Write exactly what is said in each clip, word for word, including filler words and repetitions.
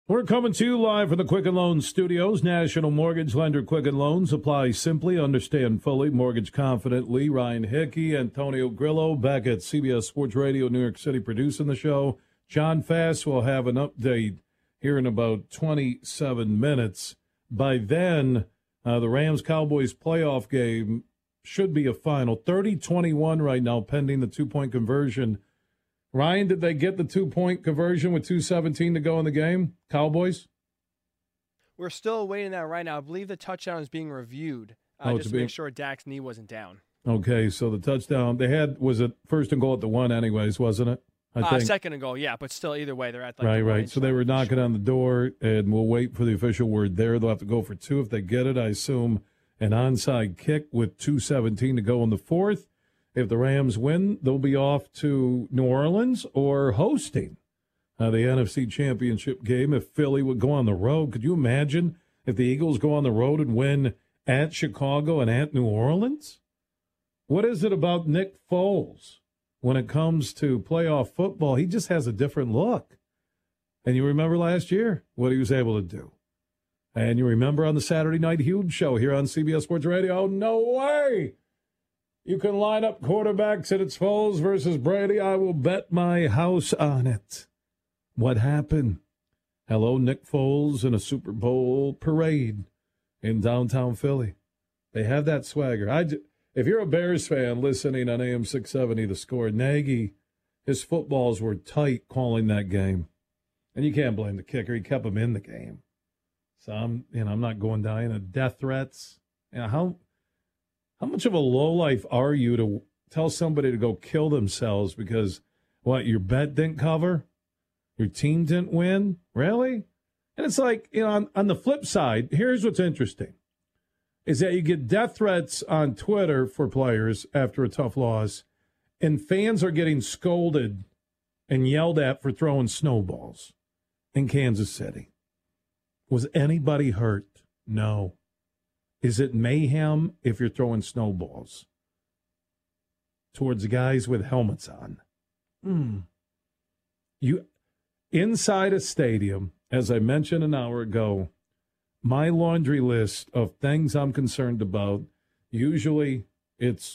We're coming to you live from the Quicken Loans Studios. National Mortgage Lender Quicken Loans. Apply simply, understand fully, mortgage confidently. Ryan Hickey, Antonio Grillo back at C B S Sports Radio, New York City, producing the show. John Fass will have an update here in about twenty-seven minutes. By then, uh, the Rams-Cowboys playoff game should be a final. thirty twenty-one right now, pending the two-point conversion. Ryan, did they get the two-point conversion with two seventeen to go in the game? Cowboys? We're still awaiting that right now. I believe the touchdown is being reviewed uh, oh, just to being... make sure Dak's knee wasn't down. Okay, so the touchdown, they had, was it first and goal at the one anyways, wasn't it? I uh, think. Second and goal, yeah, but still either way, they're at like Right, the right. So they were knocking sure. on the door, and we'll wait for the official word there. They'll have to go for two if they get it. I assume an onside kick with two seventeen to go in the fourth. If the Rams win, they'll be off to New Orleans or hosting uh, the N F C Championship game. If Philly would go on the road, could you imagine if the Eagles go on the road and win at Chicago and at New Orleans? What is it about Nick Foles when it comes to playoff football? He just has a different look. And you remember last year what he was able to do. And you remember on the Saturday Night Huge show here on C B S Sports Radio, oh, no way! You can line up quarterbacks and it's Foles versus Brady. I will bet my house on it. What happened? Hello, Nick Foles in a Super Bowl parade in downtown Philly. They have that swagger. I, if you're a Bears fan listening on A M six seventy, The Score, Nagy, his footballs were tight calling that game. And you can't blame the kicker. He kept him in the game. So I'm, you know, I'm not going down into death threats. You know, how... How much of a lowlife are you to tell somebody to go kill themselves because, what, your bet didn't cover? Your team didn't win? Really? And it's like, you know, on, on the flip side, here's what's interesting, is that you get death threats on Twitter for players after a tough loss, and fans are getting scolded and yelled at for throwing snowballs in Kansas City. Was anybody hurt? No. Is it mayhem if you're throwing snowballs towards guys with helmets on? Mm. You inside a stadium, as I mentioned an hour ago, my laundry list of things I'm concerned about, usually it's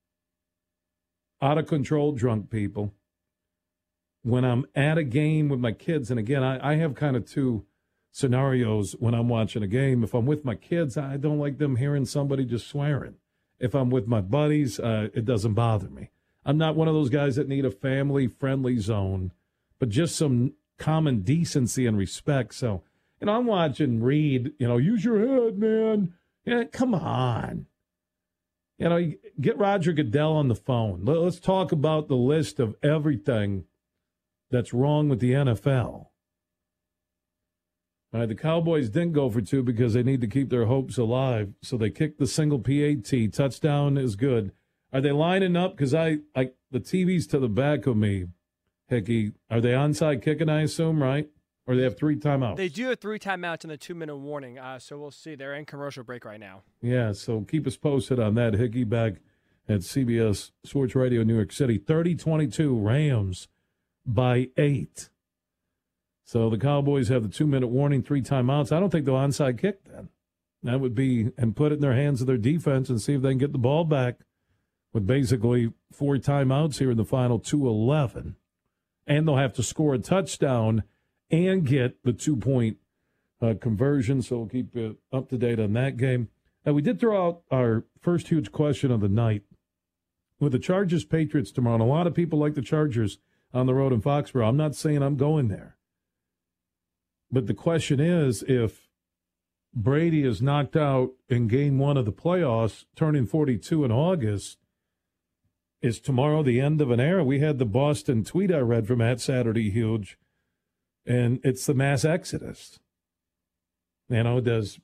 out of control drunk people. When I'm at a game with my kids, and again, I, I have kind of two scenarios when I'm watching a game. If I'm with my kids, I don't like them hearing somebody just swearing. If I'm with my buddies, uh, it doesn't bother me. I'm not one of those guys that need a family-friendly zone, but just some common decency and respect. So, you know, I'm watching Reed, you know, use your head, man. Yeah, come on. You know, get Roger Goodell on the phone. Let's talk about the list of everything that's wrong with the N F L. All right, the Cowboys didn't go for two because they need to keep their hopes alive. So they kicked the single P A T. Touchdown is good. Are they lining up? Because I, I, the T V's to the back of me, Hickey. Are they onside kicking, I assume, right? Or they have three timeouts? They do have three timeouts and a two-minute warning, uh, so we'll see. They're in commercial break right now. Yeah, so keep us posted on that. Hickey back at C B S Sports Radio, New York City. thirty twenty-two, Rams by eight. So the Cowboys have the two-minute warning, three timeouts. I don't think they'll onside kick then. That would be, and put it in their hands of their defense and see if they can get the ball back with basically four timeouts here in the final two eleven. And they'll have to score a touchdown and get the two-point uh, conversion. So we'll keep you up to date on that game. Uh, we did throw out our first huge question of the night. With the Chargers-Patriots tomorrow, and a lot of people like the Chargers on the road in Foxborough. I'm not saying I'm going there. But the question is, if Brady is knocked out in game one of the playoffs, turning forty-two in August, is tomorrow the end of an era? We had the Boston tweet I read from at Saturday Huge, and it's the mass exodus. You know, does,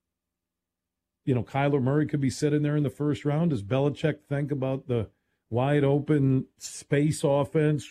you know, Kyler Murray could be sitting there in the first round. Does Belichick think about the wide open space offense,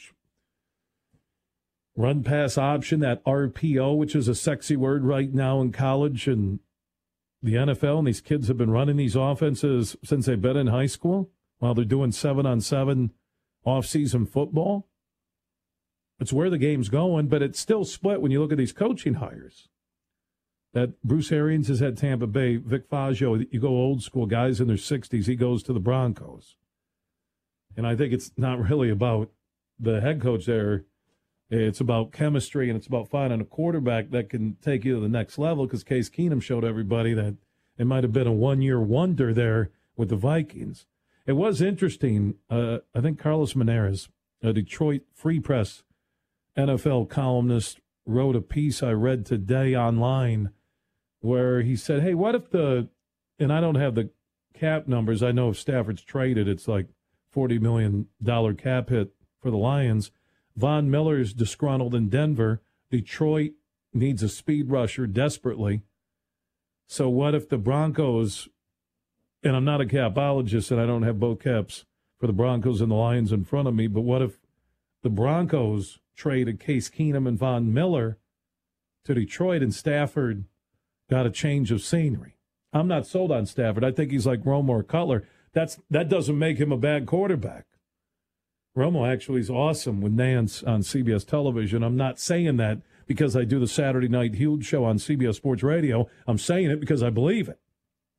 run pass option, that R P O, which is a sexy word right now in college and the N F L, and these kids have been running these offenses since they've been in high school while they're doing seven-on-seven off-season football? It's where the game's going, but it's still split when you look at these coaching hires. That Bruce Arians is at Tampa Bay. Vic Fangio, you go old school, guys in their sixties, he goes to the Broncos. And I think it's not really about the head coach there. It's about chemistry, and it's about finding a quarterback that can take you to the next level, because Case Keenum showed everybody that it might have been a one-year wonder there with the Vikings. It was interesting. Uh, I think Carlos Menares, a Detroit Free Press N F L columnist, wrote a piece I read today online where he said, hey, what if the, and I don't have the cap numbers. I know if Stafford's traded, it's like forty million dollars cap hit for the Lions. Von Miller's disgruntled in Denver. Detroit needs a speed rusher desperately. So what if the Broncos, and I'm not a capologist and I don't have both caps for the Broncos and the Lions in front of me, but what if the Broncos traded Case Keenum and Von Miller to Detroit and Stafford got a change of scenery? I'm not sold on Stafford. I think he's like Romo or Cutler. That's, that doesn't make him a bad quarterback. Romo actually is awesome with Nance on C B S television. I'm not saying that because I do the Saturday Night Huge show on C B S Sports Radio. I'm saying it because I believe it.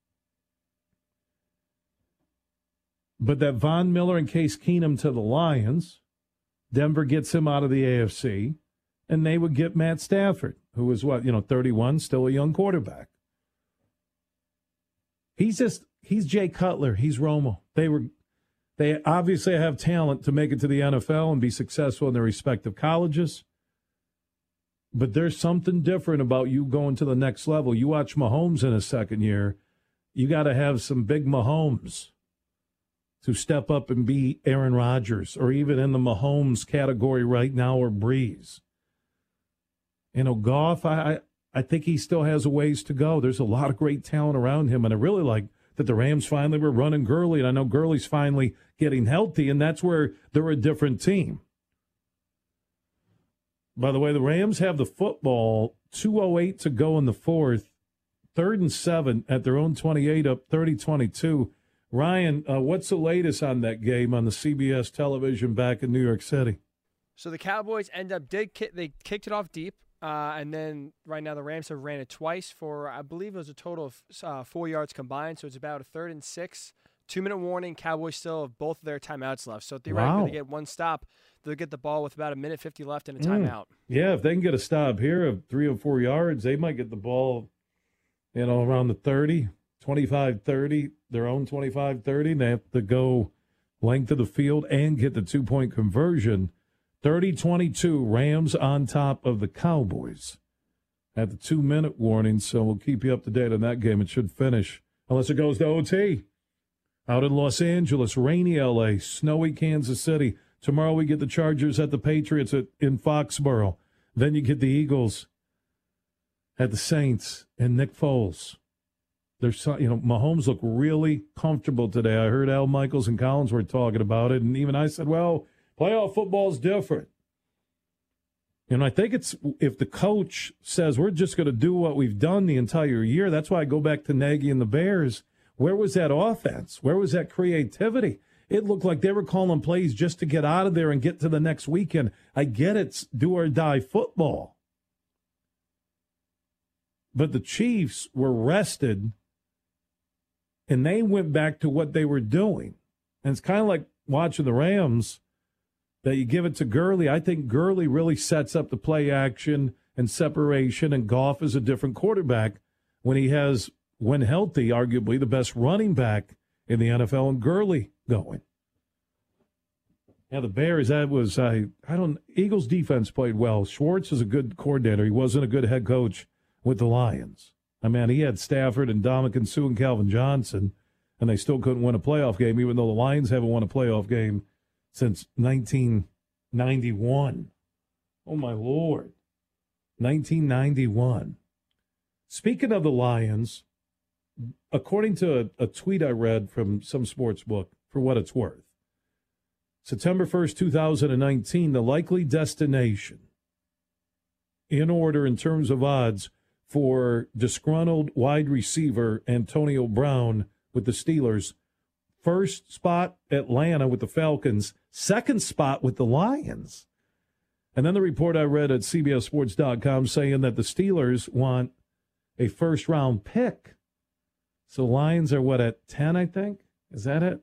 But that Von Miller and Case Keenum to the Lions, Denver gets him out of the A F C, and they would get Matt Stafford, who is what, you know, thirty-one, still a young quarterback. He's just, he's Jay Cutler. He's Romo. They were, they obviously have talent to make it to the N F L and be successful in their respective colleges. But there's something different about you going to the next level. You watch Mahomes in his second year, you got to have some big Mahomes to step up and be Aaron Rodgers, or even in the Mahomes category right now, or Breeze. You know, Goff, I, I think he still has a ways to go. There's a lot of great talent around him, and I really like that the Rams finally were running Gurley, and I know Gurley's finally getting healthy, and that's where they're a different team. By the way, the Rams have the football, two oh eight to go in the fourth, third and seven at their own twenty-eight, up thirty twenty-two. Ryan, uh, what's the latest on that game on the C B S television back in New York City? So the Cowboys end up did ki- they kicked it off deep, uh, and then right now the Rams have ran it twice for, I believe it was a total of uh, four yards combined. So it's about a third and six. Two minute warning. Cowboys still have both of their timeouts left. So theoretically, Wow. they get one stop. They'll get the ball with about a minute fifty left and a timeout. Mm. Yeah, if they can get a stop here of three or four yards, they might get the ball, you know, around the thirty, twenty-five thirty, their own twenty-five thirty. They have to go length of the field and get the two-point conversion. thirty twenty-two, Rams on top of the Cowboys at the two-minute warning, so we'll keep you up to date on that game. It should finish, unless it goes to O T. Out in Los Angeles, rainy L A, snowy Kansas City. Tomorrow we get the Chargers at the Patriots at, in Foxborough. Then you get the Eagles at the Saints and Nick Foles. There's, you know, Mahomes looked really comfortable today. I heard Al Michaels and Collins were talking about it, and even I said, well, playoff football is different. And I think it's, if the coach says we're just going to do what we've done the entire year, that's why I go back to Nagy and the Bears. Where was that offense? Where was that creativity? It looked like they were calling plays just to get out of there and get to the next weekend. I get it's do or die football. But the Chiefs were rested, and they went back to what they were doing. And it's kind of like watching the Rams, that you give it to Gurley. I think Gurley really sets up the play action and separation, and Goff is a different quarterback when he has, when healthy, arguably the best running back in the N F L, and Gurley going. Yeah, the Bears, that was, I I don't, Eagles defense played well. Schwartz is a good coordinator. He wasn't a good head coach with the Lions. I mean, he had Stafford and Dominican Sue and Calvin Johnson, and they still couldn't win a playoff game, even though the Lions haven't won a playoff game since nineteen ninety-one. Oh, my Lord. nineteen ninety-one. Speaking of the Lions, according to a, a tweet I read from some sports book, for what it's worth, September first, two thousand nineteen, the likely destination, in order in terms of odds, for disgruntled wide receiver Antonio Brown with the Steelers. First spot, Atlanta with the Falcons. Second spot with the Lions. And then the report I read at C B S Sports dot com saying that the Steelers want a first-round pick. So Lions are, what, at ten, I think? Is that it?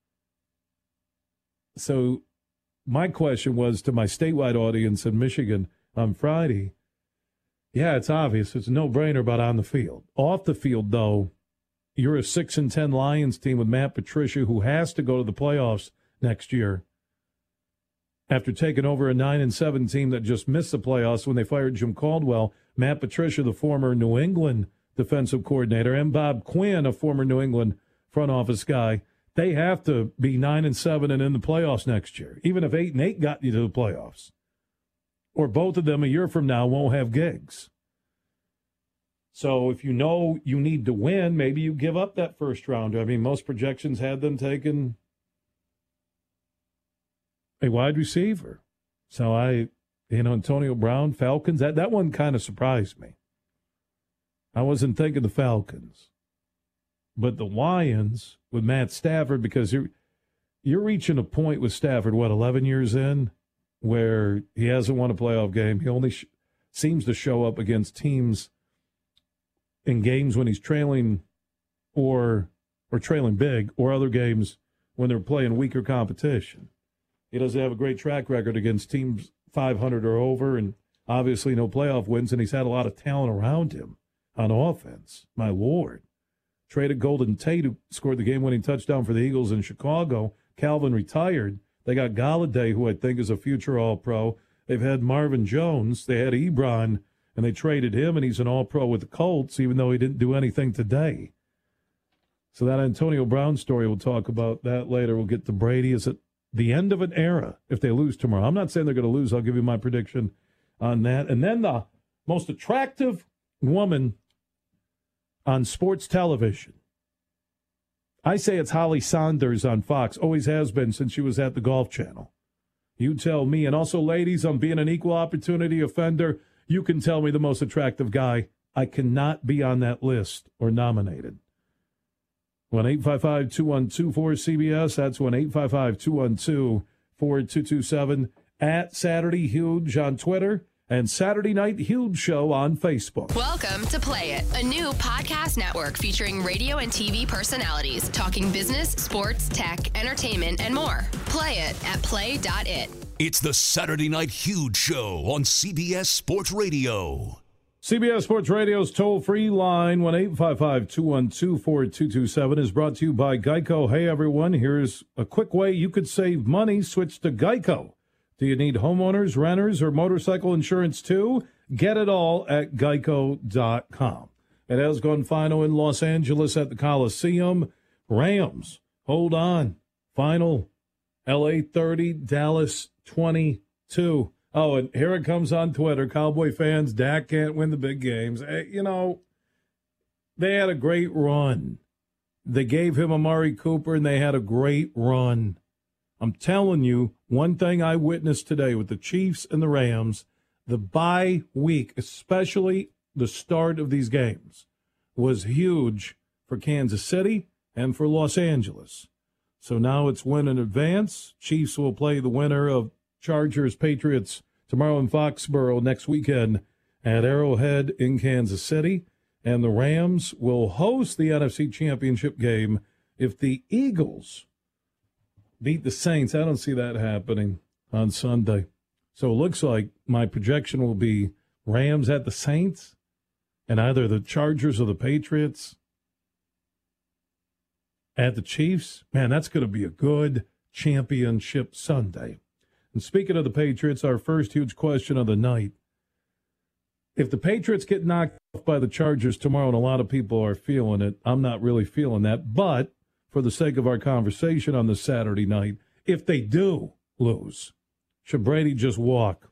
So my question was to my statewide audience in Michigan on Friday, yeah, it's obvious. It's a no-brainer about on the field. Off the field, though, you're a six and ten Lions team with Matt Patricia, who has to go to the playoffs next year after taking over a nine and seven team that just missed the playoffs when they fired Jim Caldwell. Matt Patricia, the former New England defensive coordinator, and Bob Quinn, a former New England front office guy, they have to be nine and seven and in the playoffs next year, even if eight and eight got you to the playoffs. Or both of them a year from now won't have gigs. So if you know you need to win, maybe you give up that first round. I mean, most projections had them taking a wide receiver. So I, you know, Antonio Brown, Falcons, that, that one kind of surprised me. I wasn't thinking the Falcons. But the Lions with Matt Stafford, because you're, you're reaching a point with Stafford, what, eleven years in, where he hasn't won a playoff game. He only sh- seems to show up against teams in games when he's trailing or or trailing big, or other games when they're playing weaker competition. He doesn't have a great track record against teams five hundred or over, and obviously no playoff wins, and he's had a lot of talent around him on offense. My Lord. Traded Golden Tate, who scored the game-winning touchdown for the Eagles in Chicago. Calvin retired. They got Galladay, who I think is a future All-Pro. They've had Marvin Jones. They had Ebron, and they traded him, and he's an All-Pro with the Colts, even though he didn't do anything today. So that Antonio Brown story, we'll talk about that later. We'll get to Brady. Is it the end of an era if they lose tomorrow? I'm not saying they're going to lose. I'll give you my prediction on that. And then the most attractive woman on sports television. I say it's Holly Saunders on Fox. Always has been since she was at the Golf Channel. You tell me. And also, ladies, I'm being an equal opportunity offender. You can tell me the most attractive guy. I cannot be on that list or nominated. one eight five five, two one two, four C B S. That's one eight five five, two one two, four two two seven. At Saturday Huge on Twitter. And Saturday Night Huge Show on Facebook. Welcome to Play It, a new podcast network featuring radio and T V personalities talking business, sports, tech, entertainment, and more. Play it at play dot it. It's the Saturday Night Huge Show on C B S Sports Radio. C B S Sports Radio's toll-free line, one eight five five, two one two, four two two seven, is brought to you by Geico. Hey, everyone, here's a quick way you could save money. Switch to Geico. Do you need homeowners, renters, or motorcycle insurance too? Get it all at geico dot com. It has gone final in Los Angeles at the Coliseum. Rams, hold on. Final, L A thirty, Dallas twenty-two. Oh, and here it comes on Twitter. Cowboy fans, Dak can't win the big games. You know, they had a great run. They gave him Amari Cooper, and they had a great run. I'm telling you, one thing I witnessed today with the Chiefs and the Rams, the bye week, especially the start of these games, was huge for Kansas City and for Los Angeles. So now it's win in advance. Chiefs will play the winner of Chargers, Patriots tomorrow in Foxborough, next weekend at Arrowhead in Kansas City. And the Rams will host the N F C Championship game if the Eagles beat the Saints. I don't see that happening on Sunday. So it looks like my projection will be Rams at the Saints and either the Chargers or the Patriots at the Chiefs. Man, that's going to be a good championship Sunday. And speaking of the Patriots, our first huge question of the night. If the Patriots get knocked off by the Chargers tomorrow, and a lot of people are feeling it, I'm not really feeling that, but for the sake of our conversation on this Saturday night, if they do lose, should Brady just walk?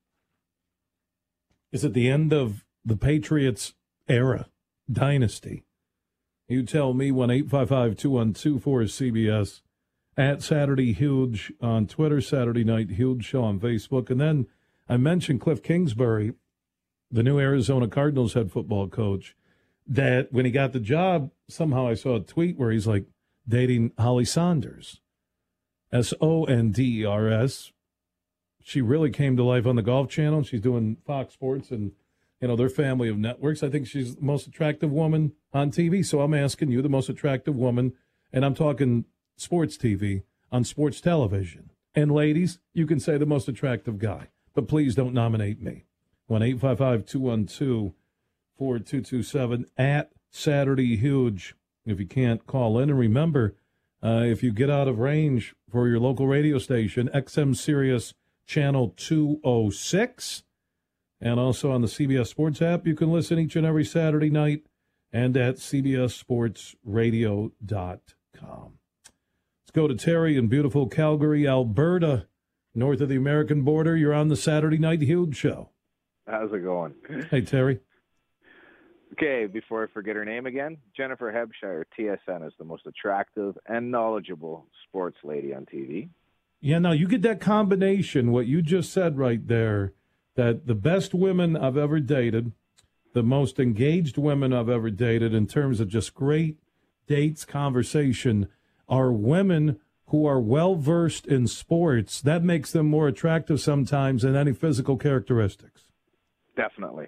Is it the end of the Patriots era, dynasty? You tell me. One eight five five, two one two, four C B S. At Saturday Huge on Twitter, Saturday Night Huge Show on Facebook. And then I mentioned Cliff Kingsbury, the new Arizona Cardinals head football coach, that when he got the job, somehow I saw a tweet where he's like, dating Holly Saunders, S O N D E R S. she really came to life on the Golf Channel. She's doing Fox Sports and, you know, their family of networks. I think she's the most attractive woman on T V. So I'm asking you, the most attractive woman, and I'm talking sports T V, on sports television. And ladies, you can say the most attractive guy, but please don't nominate me. one eight five five, two one two, four two two seven at Saturday Huge. If you can't, call in. And remember, uh, if you get out of range for your local radio station, X M Sirius Channel two oh six, and also on the C B S Sports app, you can listen each and every Saturday night, and at C B S Sports Radio dot com. Let's go to Terry in beautiful Calgary, Alberta, north of the American border. You're on the Saturday Night Huge Show. How's it going? Hey, Terry. Okay, before I forget her name again, Jennifer Hebshire, T S N, is the most attractive and knowledgeable sports lady on T V. Yeah, now you get that combination, what you just said right there, that the best women I've ever dated, the most engaged women I've ever dated in terms of just great dates, conversation, are women who are well-versed in sports. That makes them more attractive sometimes than any physical characteristics. Definitely.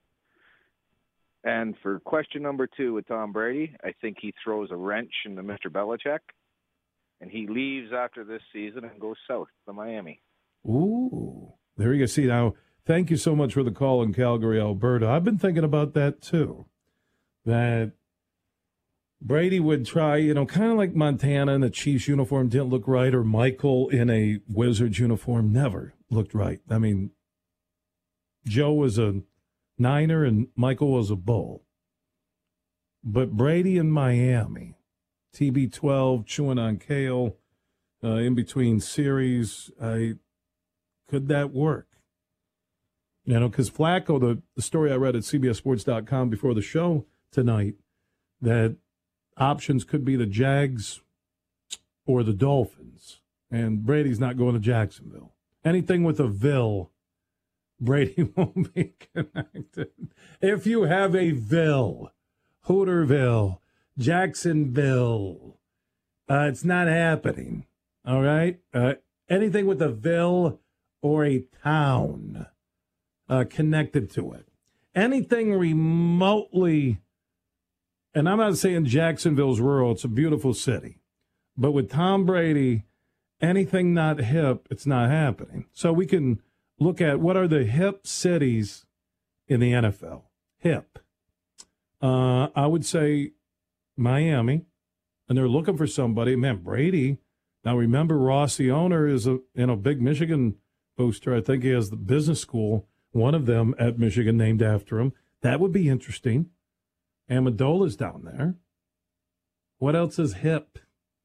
And for question number two with Tom Brady, I think he throws a wrench into Mister Belichick, and he leaves after this season and goes south to Miami. Ooh, there you go. See, now, thank you so much for the call in Calgary, Alberta. I've been thinking about that, too, that Brady would try, you know, kind of like Montana in the Chiefs uniform didn't look right, or Michael in a Wizards uniform never looked right. I mean, Joe was a Niner and Michael was a Bull. But Brady in Miami, T B twelve, chewing on kale, uh, in between series, I, could that work? You know, because Flacco, the, the story I read at C B S Sports dot com before the show tonight, that options could be the Jags or the Dolphins. And Brady's not going to Jacksonville. Anything with a Ville, Brady won't be connected. If you have a Ville, Hooterville, Jacksonville, uh, it's not happening. All right? Uh, anything with a Ville or a town uh, connected to it. Anything remotely, and I'm not saying Jacksonville's rural, it's a beautiful city. But with Tom Brady, anything not hip, it's not happening. So we can look at what are the hip cities in the N F L. Hip. Uh, I would say Miami, and they're looking for somebody. Man, Brady. Now remember, Ross, the owner, is a you know big Michigan booster. I think he has the business school, one of them at Michigan, named after him. That would be interesting. Amendola's down there. What else is hip?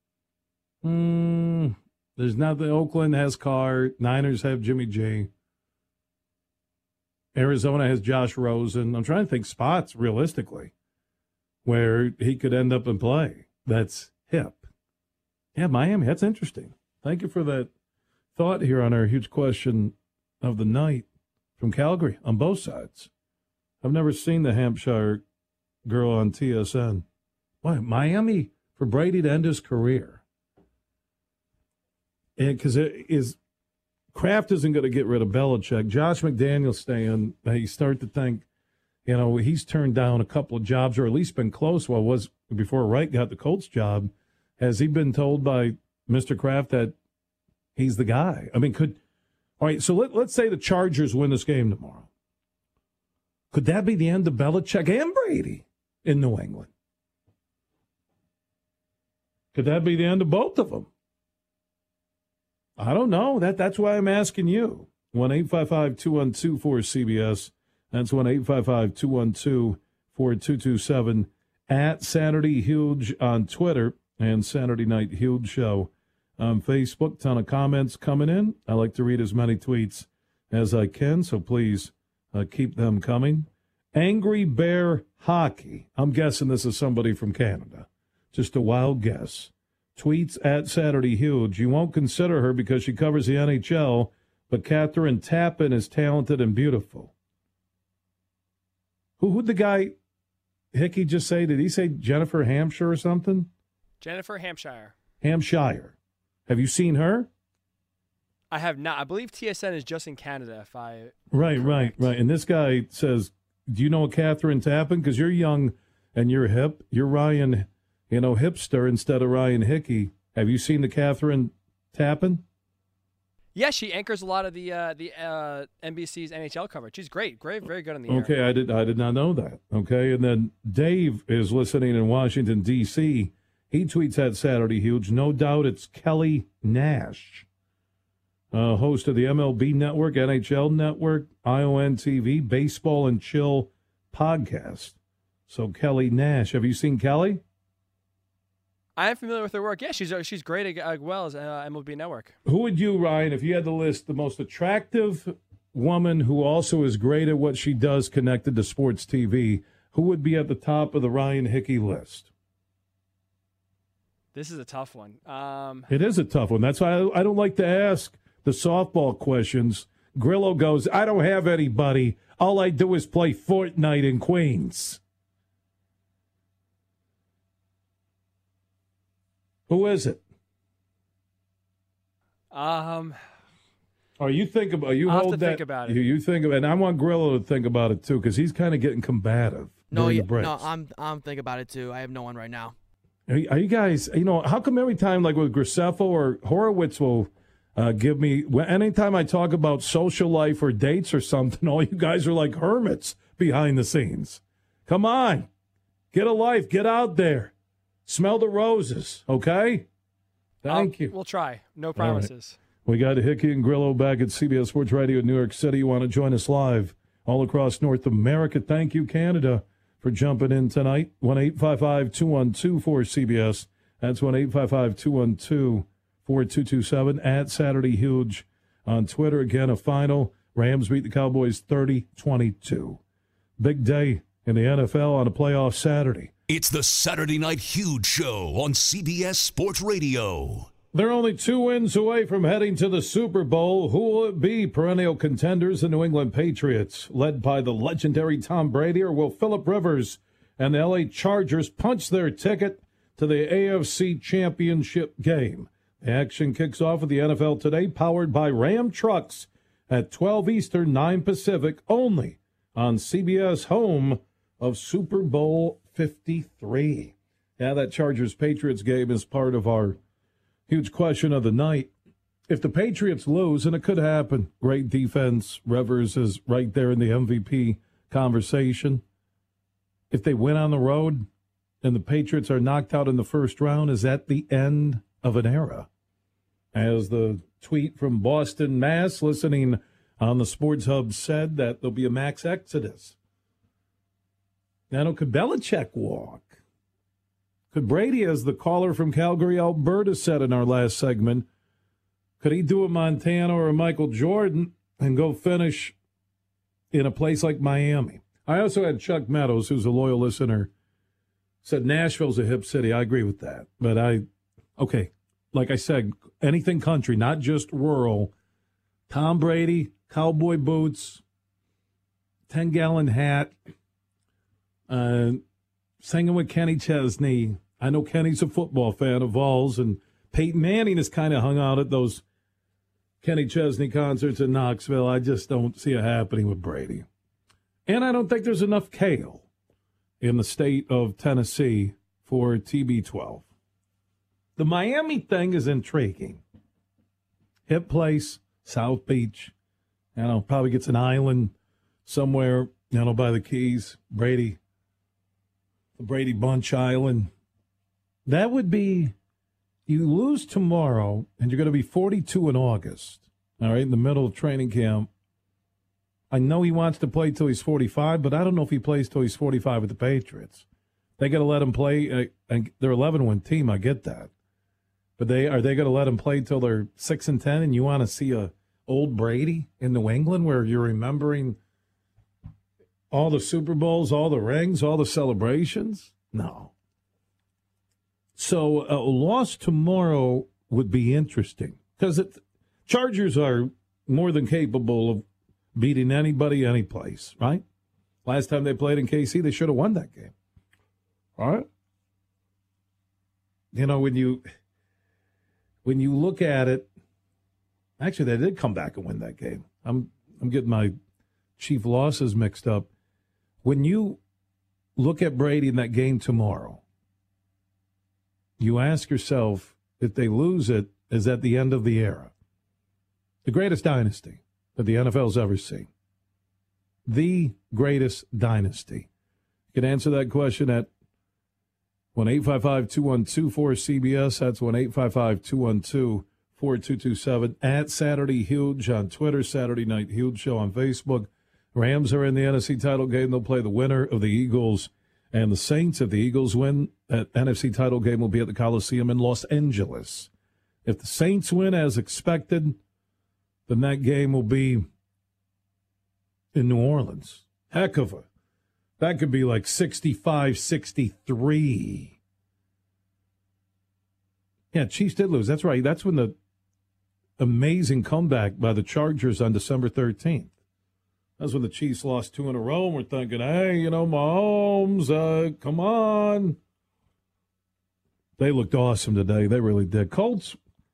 Hmm. There's nothing. Oakland has Carr. Niners have Jimmy G. Arizona has Josh Rosen. I'm trying to think spots, realistically, where he could end up and play. That's hip. Yeah, Miami. That's interesting. Thank you for that thought here on our huge question of the night from Calgary on both sides. I've never seen the Hampshire girl on T S N. Why, Miami for Brady to end his career? Because it is Kraft isn't going to get rid of Belichick. Josh McDaniels staying. You start to think, you know, he's turned down a couple of jobs, or at least been close. Well, was before Wright got the Colts job. Has he been told by Mister Kraft that he's the guy? I mean, could all right. So let, let's say the Chargers win this game tomorrow. Could that be the end of Belichick and Brady in New England? Could that be the end of both of them? I don't know. That That's why I'm asking you. one eight five five, two one two, four C B S. That's one eight five five, two one two, four two two seven. At Saturday Huge on Twitter and Saturday Night Huge Show on Facebook. Ton of comments coming in. I like to read as many tweets as I can, so please uh, keep them coming. Angry Bear Hockey. I'm guessing this is somebody from Canada. Just a wild guess. Tweets at Saturday Huge. You won't consider her because she covers the N H L, but Catherine Tappan is talented and beautiful. Who would the guy, Hickey, just say? Did he say Jennifer Hampshire or something? Jennifer Hampshire. Hampshire. Have you seen her? I have not. I believe T S N is just in Canada. If I right, right, right. And this guy says, "Do you know Catherine Tappan? Because you're young and you're hip. You're Ryan, you know, hipster instead of Ryan Hickey. Have you seen the Catherine Tappan?" Yeah, she anchors a lot of the uh, the uh, N B C's N H L coverage. She's great, great, very good on the air. Okay, I did I did not know that. Okay, and then Dave is listening in Washington D C. He tweets at Saturday Huge. No doubt, it's Kelly Nash, uh, host of the M L B Network, N H L Network, I O N T V, Baseball and Chill podcast. So Kelly Nash, have you seen Kelly? I am familiar with her work. Yeah, she's she's great as well as uh, M L B Network. Who would you, Ryan, if you had to list the most attractive woman who also is great at what she does connected to sports T V, who would be at the top of the Ryan Hickey list? This is a tough one. Um, it is a tough one. That's why I, I don't like to ask the softball questions. Grillo goes, I don't have anybody. All I do is play Fortnite in Queens. Who is it? Um, or you think about you I'll hold have to that. Think about it. You, you think of it, and I want Grillo to think about it too, because he's kind of getting combative. No, yeah, the breaks. no, I'm I'm thinking about it too. I have no one right now. Are you, are you guys? You know, how come every time, like with Graceffo or Horowitz, will uh, give me anytime I talk about social life or dates or something, all you guys are like hermits behind the scenes. Come on, get a life, get out there. Smell the roses, okay? Thank I'll, you. We'll try. No promises. Right. We got Hickey and Grillo back at C B S Sports Radio in New York City. You want to join us live all across North America. Thank you, Canada, for jumping in tonight. one eight five five, two one two, four C B S. That's one eight five five, two one two, four two two seven. At Saturday Huge on Twitter. Again, a final. Rams beat the Cowboys thirty twenty-two. Big day in the N F L on a playoff Saturday. It's the Saturday Night Huge Show on C B S Sports Radio. They're only two wins away from heading to the Super Bowl. Who will it be? Perennial contenders, the New England Patriots, led by the legendary Tom Brady, or will Phillip Rivers and the L A Chargers punch their ticket to the A F C Championship game? The action kicks off with the N F L Today, powered by Ram Trucks at twelve Eastern, nine Pacific, only on C B S, home of Super Bowl fifty-three. Yeah, that Chargers-Patriots game is part of our huge question of the night. If the Patriots lose, and it could happen, great defense, Rivers is right there in the M V P conversation. If they win on the road and the Patriots are knocked out in the first round, is that the end of an era? As the tweet from Boston, Mass, listening on the Sports Hub said, that there'll be a max exodus. Now, could Belichick walk? Could Brady, as the caller from Calgary, Alberta, said in our last segment, could he do a Montana or a Michael Jordan and go finish in a place like Miami? I also had Chuck Meadows, who's a loyal listener, said Nashville's a hip city. I agree with that. But I, okay, like I said, anything country, not just rural. Tom Brady, cowboy boots, ten-gallon hat, uh, singing with Kenny Chesney. I know Kenny's a football fan of Vols, and Peyton Manning has kind of hung out at those Kenny Chesney concerts in Knoxville. I just don't see it happening with Brady. And I don't think there's enough kale in the state of Tennessee for T B twelve. The Miami thing is intriguing. Hip place, South Beach. You know, probably gets an island somewhere, you know, by the Keys. Brady. The Brady Bunch Island. That would be, you lose tomorrow, and you're going to be forty-two in August, all right, in the middle of training camp. I know he wants to play till he's forty-five, but I don't know if he plays till he's forty-five with the Patriots. They got to let him play, uh, and they're an eleven-win team, I get that. But they are they going to let him play till they're six and ten, and you want to see a old Brady in New England where you're remembering all the Super Bowls, all the rings, all the celebrations? No. So a loss tomorrow would be interesting because Chargers are more than capable of beating anybody, any place, right? Last time they played in K C, they should have won that game. All right? You know, when you when you look at it, Actually, they did come back and win that game. I'm I'm getting my chief losses mixed up. When you look at Brady in that game tomorrow, you ask yourself, if they lose it, is that the end of the era? The greatest dynasty that the N F L's ever seen. The greatest dynasty. You can answer that question at one eight five five, two one two, four C B S. That's one eight five five, two one two, four two two seven. At Saturday Huge on Twitter, Saturday Night Huge Show on Facebook. Rams are in the N F C title game. They'll play the winner of the Eagles and the Saints. If the Eagles win, that N F C title game will be at the Coliseum in Los Angeles. If the Saints win as expected, then that game will be in New Orleans. Heck of a. That could be like sixty-five sixty-three. Yeah, Chiefs did lose. That's right. That's when the amazing comeback by the Chargers on December thirteenth. That's when the Chiefs lost two in a row, and we're thinking, hey, you know, Mahomes, uh, come on. They looked awesome today. They really did. Colts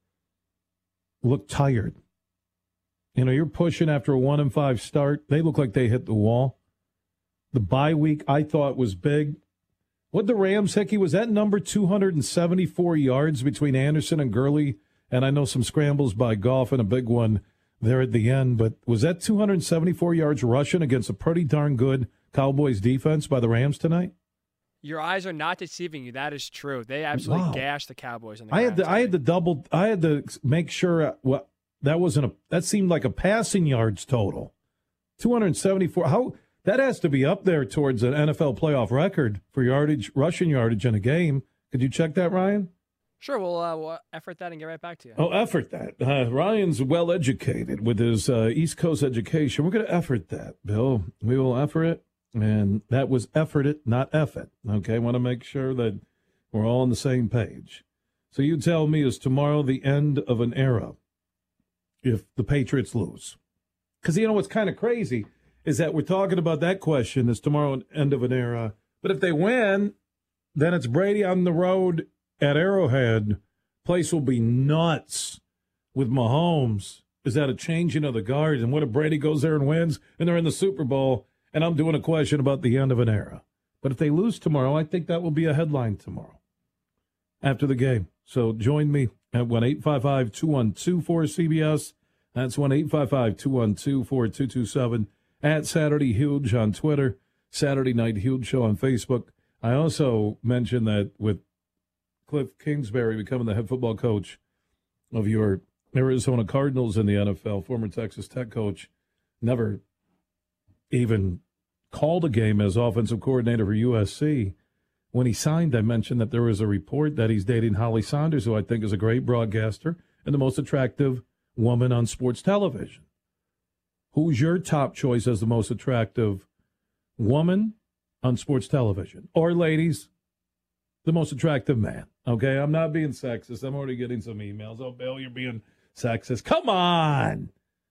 looked tired. You know, you're pushing after a one and five start. They look like they hit the wall. The bye week I thought was big. What the Rams, Hickey, was that number two hundred seventy-four yards between Anderson and Gurley? And I know some scrambles by Goff and a big one there at the end, but was that two hundred seventy-four yards rushing against a pretty darn good Cowboys defense by the Rams tonight? Your eyes are not deceiving you. That is true. They absolutely Wow. gashed the Cowboys. On the I had to, I had to double. I had to make sure. Uh, well, that wasn't a. That seemed like a passing yards total. two hundred seventy-four. How that has to be up there towards an N F L playoff record for yardage, rushing yardage in a game. Could you check that, Ryan? Sure, we'll, uh, we'll effort that and get right back to you. Oh, effort that. Uh, Ryan's well educated with his uh, East Coast education. We're going to effort that, Bill. We will effort it, and that was efforted, not effort. Okay, I want to make sure that we're all on the same page. So you tell me, is tomorrow the end of an era if the Patriots lose? Because, you know, what's kind of crazy is that we're talking about that question, is tomorrow an end of an era? But if they win, then it's Brady on the road at Arrowhead. Place will be nuts with Mahomes. Is that a changing of the guard? And what if Brady goes there and wins, and they're in the Super Bowl, and I'm doing a question about the end of an era? But if they lose tomorrow, I think that will be a headline tomorrow after the game. So join me at one eight five five, two one two, four C B S. That's one eight five five, two one two, four two two seven. At Saturday Huge on Twitter, Saturday Night Huge Show on Facebook. I also mentioned that with Cliff Kingsbury becoming the head football coach of your Arizona Cardinals in the N F L, former Texas Tech coach, never even called a game as offensive coordinator for U S C. When he signed, I mentioned that there was a report that he's dating Holly Saunders, who I think is a great broadcaster and the most attractive woman on sports television. Who's your top choice as the most attractive woman on sports television? Or, ladies, the most attractive man? Okay, I'm not being sexist. I'm already getting some emails. Oh, Bill, you're being sexist. Come on.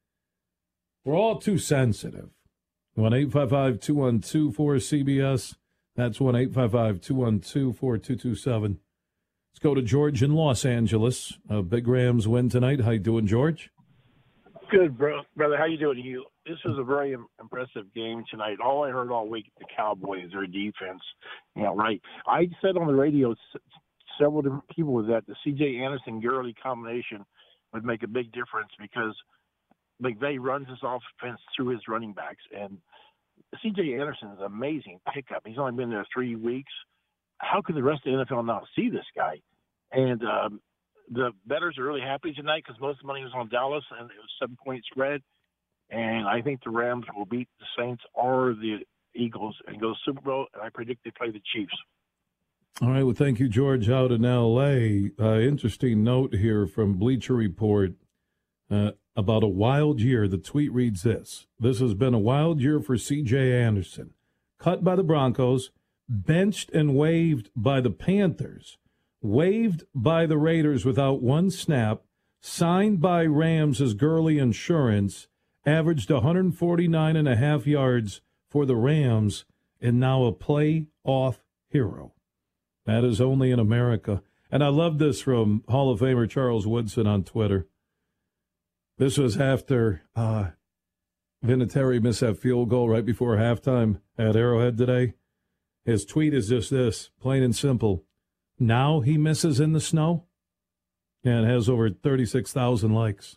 We're all too sensitive. one eight five five, two one two, four C B S. That's one eight five five, two one two, four two two seven. Let's go to George in Los Angeles. Uh, Big Rams win tonight. How you doing, George? Good, bro, brother. How you doing? You. This was a very im- impressive game tonight. All I heard all week, the Cowboys, their defense. Yeah, right. I said on the radio, s- several different people, that the C J Anderson-Gurley combination would make a big difference because McVay runs his offense through his running backs, and C J Anderson is an amazing pickup. He's only been there three weeks. How could the rest of the N F L not see this guy? And um, the bettors are really happy tonight because most of the money was on Dallas, and it was seven-point spread. And I think the Rams will beat the Saints or the Eagles and go to the Super Bowl, and I predict they play the Chiefs. All right, well, thank you, George, out in L A. Uh, interesting note here from Bleacher Report uh, about a wild year. The tweet reads this: "This has been a wild year for C J Anderson. Cut by the Broncos, benched and waived by the Panthers, waived by the Raiders without one snap, signed by Rams as Gurley Insurance, averaged one forty-nine and a half yards for the Rams, and now a playoff hero. That is only in America." And I love this from Hall of Famer Charles Woodson on Twitter. This was after uh, Vinatieri missed that field goal right before halftime at Arrowhead today. His tweet is just this, plain and simple. Now he misses in the snow, and has over thirty-six thousand likes.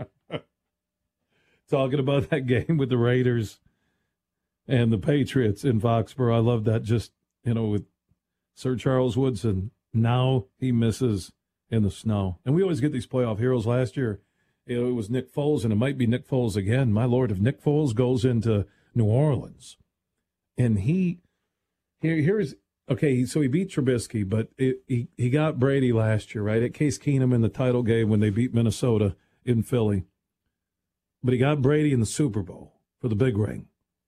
Talking about that game with the Raiders and the Patriots in Foxborough. I love that. Just, you know, with Sir Charles Woodson, now he misses in the snow. And we always get these playoff heroes. Last year, it was Nick Foles, and it might be Nick Foles again. My Lord, if Nick Foles goes into New Orleans, and he, here, here's, okay, so he beat Trubisky, but it, he, he got Brady last year, right, at Case Keenum in the title game when they beat Minnesota in Philly. But he got Brady in the Super Bowl for the big ring.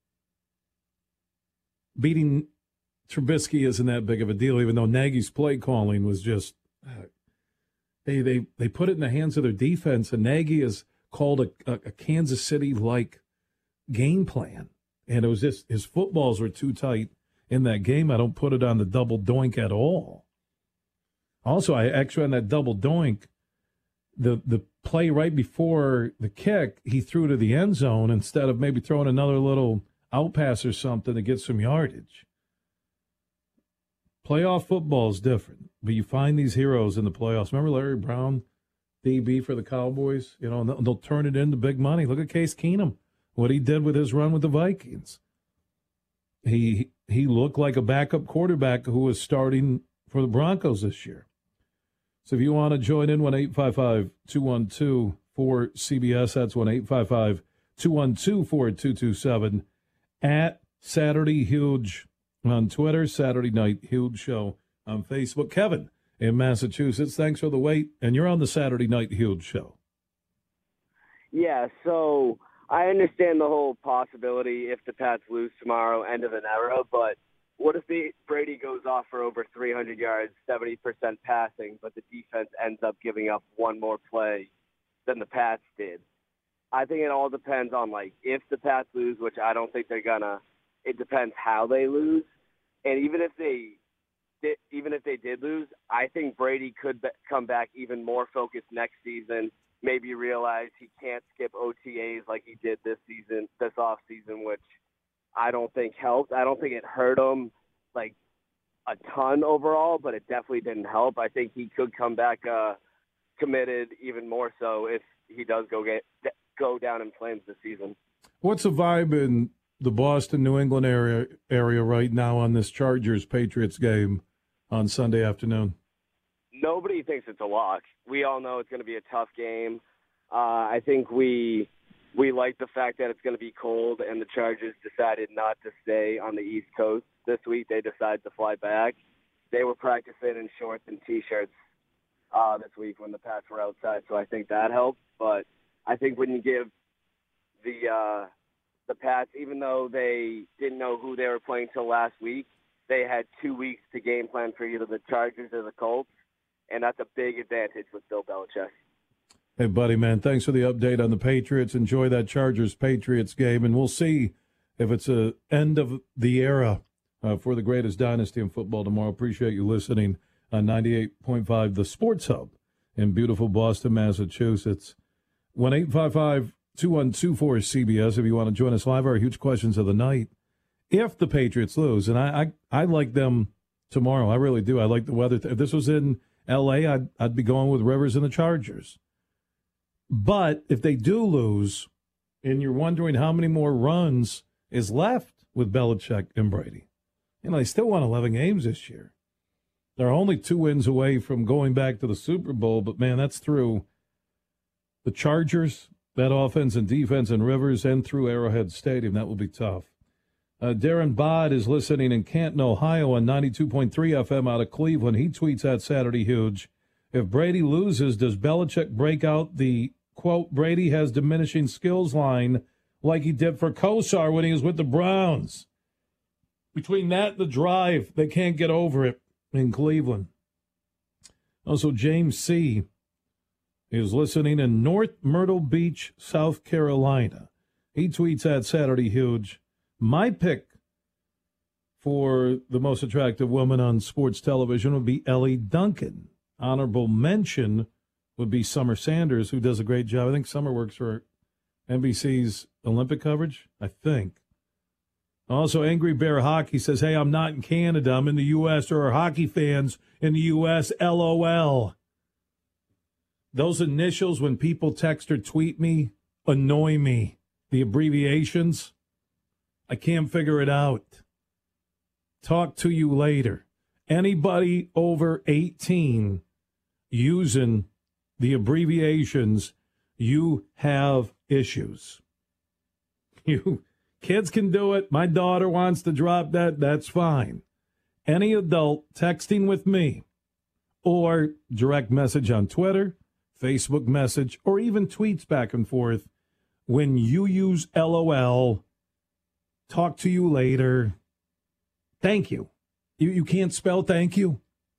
Beating Trubisky isn't that big of a deal, even though Nagy's play calling was just uh, they they they put it in the hands of their defense, and Nagy has called a, a, a Kansas City-like game plan, and it was just his footballs were too tight in that game. I don't put it on the double doink at all. Also, I actually on that double doink, the the play right before the kick, he threw to the end zone instead of maybe throwing another little out pass or something to get some yardage. Playoff football is different, but you find these heroes in the playoffs. Remember Larry Brown, D B for the Cowboys? You know, and they'll, they'll turn it into big money. Look at Case Keenum, what he did with his run with the Vikings. He he looked like a backup quarterback who was starting for the Broncos this year. So if you want to join in, one eight five five, two one two, four C B S. That's one eight five five, two one two, four two two seven. At Saturday Huge on Twitter, Saturday Night Huge Show on Facebook. Kevin in Massachusetts, thanks for the wait. And you're on the Saturday Night Huge Show. Yeah, so I understand the whole possibility if the Pats lose tomorrow, end of an era, but what if the, Brady goes off for over three hundred yards, seventy percent passing, but the defense ends up giving up one more play than the Pats did? I think it all depends on, like, if the Pats lose, which I don't think they're going to. It depends how they lose. And even if they did, even if they did lose, I think Brady could be, come back even more focused next season, maybe realize he can't skip O T As like he did this season, this offseason, which I don't think helped. I don't think it hurt him, like, a ton overall, but it definitely didn't help. I think he could come back uh, committed even more so if he does go get go down in flames this season. What's the vibe in the Boston, New England area area right now on this Chargers-Patriots game on Sunday afternoon? Nobody thinks it's a lock. We all know it's going to be a tough game. Uh, I think we we like the fact that it's going to be cold, and the Chargers decided not to stay on the East Coast this week. They decided to fly back. They were practicing in shorts and T-shirts uh, this week when the Pats were outside, so I think that helped. But I think when you give the uh, the Pats, even though they didn't know who they were playing till last week, they had two weeks to game plan for either the Chargers or the Colts, and that's a big advantage with Bill Belichick. Hey, buddy, man, thanks for the update on the Patriots. Enjoy that Chargers-Patriots game, and we'll see if it's a end of the era uh, for the greatest dynasty in football tomorrow. Appreciate you listening on ninety-eight point five, The Sports Hub in beautiful Boston, Massachusetts. one eight five five, two one two, four C B S if you want to join us live. Our huge questions of the night. If the Patriots lose, and I, I, I like them tomorrow. I really do. I like the weather. If this was in L A, I'd, I'd be going with Rivers and the Chargers. But if they do lose, and you're wondering how many more runs is left with Belichick and Brady, you know, they still won eleven games this year. They're only two wins away from going back to the Super Bowl, but, man, that's through the Chargers, that offense and defense, and Rivers, and through Arrowhead Stadium. That will be tough. Uh, Darren Bod is listening in Canton, Ohio on ninety-two point three F M out of Cleveland. He tweets at Saturday Huge. If Brady loses, does Belichick break out the, quote, Brady has diminishing skills line like he did for Kosar when he was with the Browns? Between that and the drive, they can't get over it in Cleveland. Also, James C. is listening in North Myrtle Beach, South Carolina. He tweets at Saturday Huge. My pick for the most attractive woman on sports television would be Ellie Duncan. Honorable mention would be Summer Sanders, who does a great job. I think Summer works for N B C's Olympic coverage, I think. Also, Angry Bear Hockey says, hey, I'm not in Canada. I'm in the U S. There are hockey fans in the U S. L O L. Those initials when people text or tweet me annoy me. The abbreviations, I can't figure it out. Talk to you later. Anybody over eighteen using the abbreviations, you have issues. You kids can do it. My daughter wants to drop that. That's fine. Any adult texting with me or direct message on Twitter, Facebook message, or even tweets back and forth, when you use L O L, talk to you later, thank you. You, you can't spell thank you.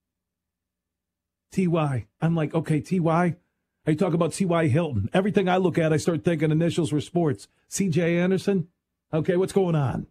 T Y. I'm like, okay, T Y? Are you talking about T Y Hilton? Everything I look at, I start thinking initials for sports. C J Anderson? Okay, what's going on?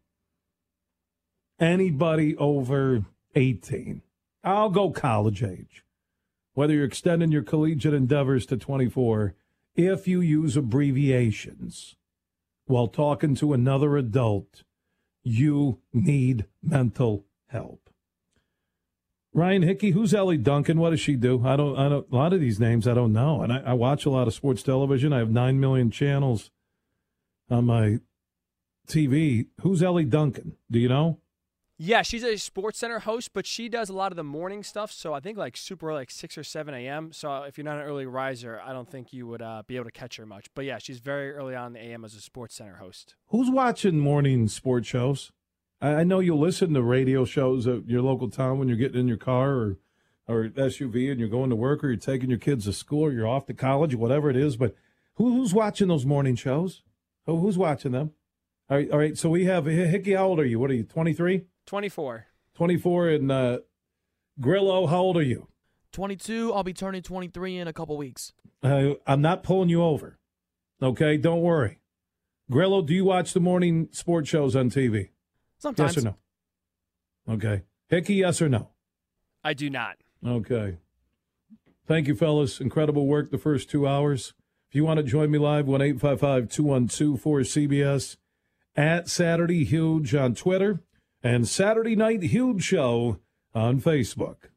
Anybody over eighteen. I'll go college age. Whether you're extending your collegiate endeavors to twenty-four, if you use abbreviations while talking to another adult, you need mental help. Ryan Hickey, who's Ellie Duncan? What does she do? I don't. I don't. A lot of these names I don't know, and I, I watch a lot of sports television. I have nine million channels on my T V. Who's Ellie Duncan? Do you know? Yeah, she's a Sports Center host, but she does a lot of the morning stuff. So I think like super early, like six or seven a.m. So if you're not an early riser, I don't think you would uh, be able to catch her much. But yeah, she's very early on in the A M as a Sports Center host. Who's watching morning sports shows? I know you'll listen to radio shows at your local town when you're getting in your car or or S U V and you're going to work or you're taking your kids to school or you're off to college, whatever it is. But who, who's watching those morning shows? Who, who's watching them? All right, all right, so we have, Hickey, how old are you? What are you, twenty-three? twenty-four. twenty-four, and uh, Grillo, how old are you? twenty-two. I'll be turning twenty-three in a couple weeks. Uh, I'm not pulling you over, okay? Don't worry. Grillo, do you watch the morning sports shows on T V? Sometimes. Yes or no? Okay. Hickey, yes or no? I do not. Okay. Thank you, fellas. Incredible work the first two hours. If you want to join me live, one eight five five, two one two, four C B S, at Saturday Huge on Twitter, and Saturday Night Huge Show on Facebook.